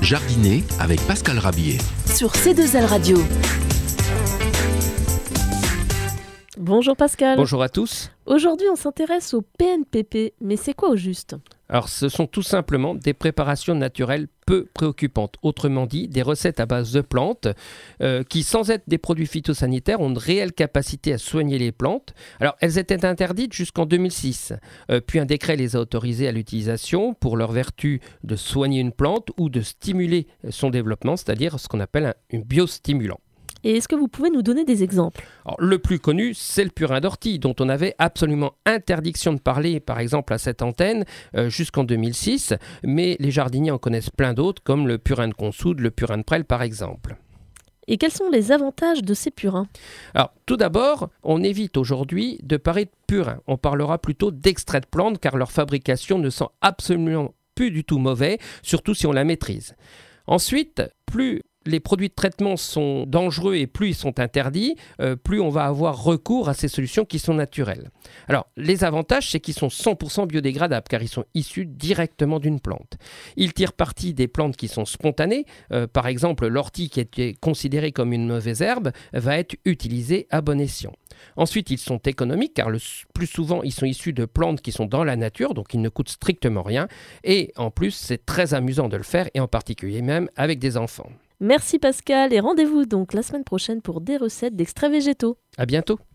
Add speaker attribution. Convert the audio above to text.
Speaker 1: Jardiner avec Pascal Rabier.
Speaker 2: Sur C2L Radio.
Speaker 3: Bonjour Pascal.
Speaker 4: Bonjour à tous.
Speaker 3: Aujourd'hui, on s'intéresse au PNPP, mais c'est quoi au juste ?
Speaker 4: Alors, ce sont tout simplement des préparations naturelles peu préoccupantes. Autrement dit, des recettes à base de plantes qui, sans être des produits phytosanitaires, ont une réelle capacité à soigner les plantes. Alors, elles étaient interdites jusqu'en 2006. Puis un décret les a autorisées à l'utilisation pour leur vertu de soigner une plante ou de stimuler son développement, c'est-à-dire ce qu'on appelle un biostimulant.
Speaker 3: Et est-ce que vous pouvez nous donner des exemples ?
Speaker 4: Alors, le plus connu, c'est le purin d'ortie, dont on avait absolument interdiction de parler, par exemple à cette antenne, jusqu'en 2006. Mais les jardiniers en connaissent plein d'autres, comme le purin de consoude, le purin de prêle, par exemple.
Speaker 3: Et quels sont les avantages de ces purins ?
Speaker 4: Alors, tout d'abord, on évite aujourd'hui de parler de purin. On parlera plutôt d'extrait de plante, car leur fabrication ne sent absolument plus du tout mauvais, surtout si on la maîtrise. Ensuite, plus les produits de traitement sont dangereux et plus ils sont interdits, plus on va avoir recours à ces solutions qui sont naturelles. Alors, les avantages, c'est qu'ils sont 100% biodégradables car ils sont issus directement d'une plante. Ils tirent parti des plantes qui sont spontanées. Par exemple, l'ortie qui était considérée comme une mauvaise herbe va être utilisée à bon escient. Ensuite, ils sont économiques car le plus souvent, ils sont issus de plantes qui sont dans la nature, donc ils ne coûtent strictement rien. Et en plus, c'est très amusant de le faire et en particulier même avec des enfants.
Speaker 3: Merci Pascal et rendez-vous donc la semaine prochaine pour des recettes d'extraits végétaux.
Speaker 4: À bientôt.